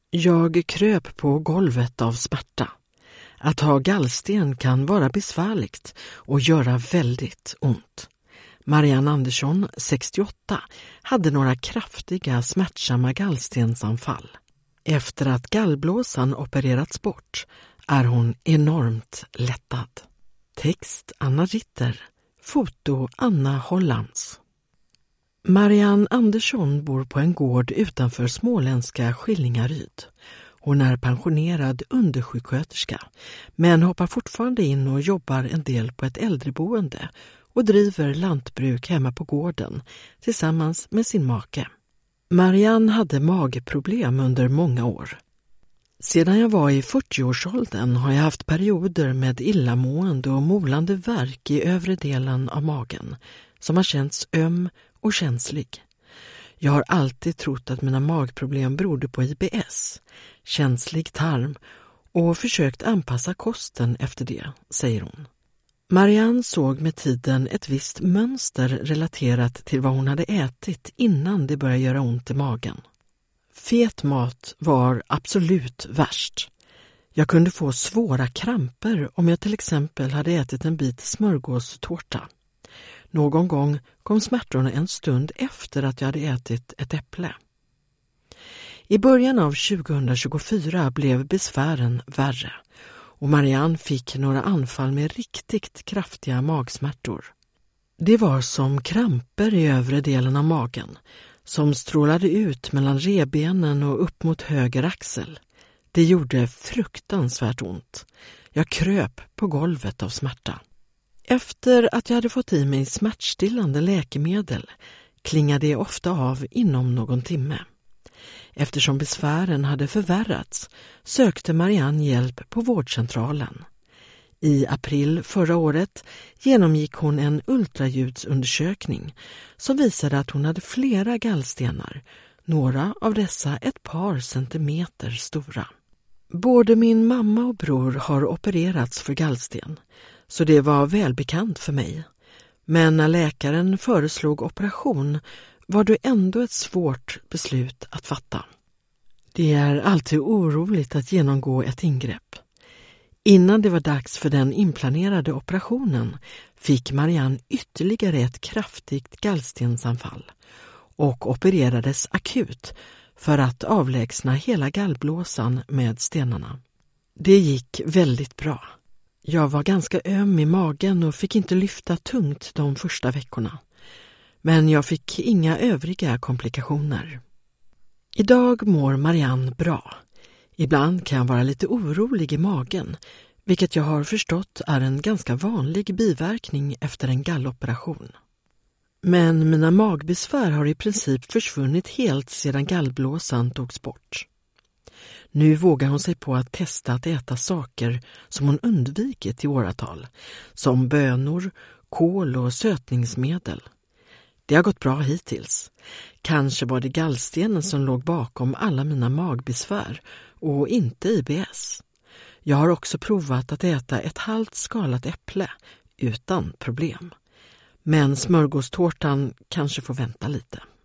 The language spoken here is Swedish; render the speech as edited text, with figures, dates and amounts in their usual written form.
Jag kröp på golvet av smärta. Att ha gallsten kan vara besvärligt och göra väldigt ont. Marianne Andersson, 68, hade några kraftiga smärtsamma gallstensanfall. Efter att gallblåsan opererats bort är hon enormt lättad. Text Anna Ritter, foto Anna Hollands. Marianne Andersson bor på en gård utanför småländska Skillingaryd. Hon är pensionerad undersjuksköterska men hoppar fortfarande in och jobbar en del på ett äldreboende och driver lantbruk hemma på gården tillsammans med sin make. Marianne hade magproblem under många år. Sedan jag var i 40-årsåldern har jag haft perioder med illamående och molande värk i övre delen av magen som har känts öm och känslig. Jag har alltid trott att mina magproblem berodde på IBS, känslig tarm, och försökt anpassa kosten efter det, säger hon. Marianne såg med tiden ett visst mönster relaterat till vad hon hade ätit innan det började göra ont i magen. Fet mat var absolut värst. Jag kunde få svåra kramper om jag till exempel hade ätit en bit smörgåstårta. Någon gång kom smärtorna en stund efter att jag hade ätit ett äpple. I början av 2024 blev besvären värre och Marianne fick några anfall med riktigt kraftiga magsmärtor. Det var som kramper i övre delen av magen som strålade ut mellan revbenen och upp mot höger axel. Det gjorde fruktansvärt ont. Jag kröp på golvet av smärta. Efter att jag hade fått i mig smärtstillande läkemedel klingade det ofta av inom någon timme. Eftersom besvären hade förvärrats sökte Marianne hjälp på vårdcentralen. I april förra året genomgick hon en ultraljudsundersökning som visade att hon hade flera gallstenar, några av dessa ett par centimeter stora. Både min mamma och bror har opererats för gallsten, så det var välbekant för mig. Men när läkaren föreslog operation var det ändå ett svårt beslut att fatta. Det är alltid oroligt att genomgå ett ingrepp. Innan det var dags för den inplanerade operationen fick Marianne ytterligare ett kraftigt gallstensanfall och opererades akut för att avlägsna hela gallblåsan med stenarna. Det gick väldigt bra. Jag var ganska öm i magen och fick inte lyfta tungt de första veckorna. Men jag fick inga övriga komplikationer. Idag mår Marianne bra. Ibland kan jag vara lite orolig i magen, vilket jag har förstått är en ganska vanlig biverkning efter en galloperation. Men mina magbesvär har i princip försvunnit helt sedan gallblåsan togs bort. Nu vågar hon sig på att testa att äta saker som hon undvikit i åratal, som bönor, kål och sötningsmedel. Det har gått bra hittills. Kanske var det gallstenen som låg bakom alla mina magbesvär och inte IBS. Jag har också provat att äta ett halvt skalat äpple utan problem. Men smörgåstårtan kanske får vänta lite.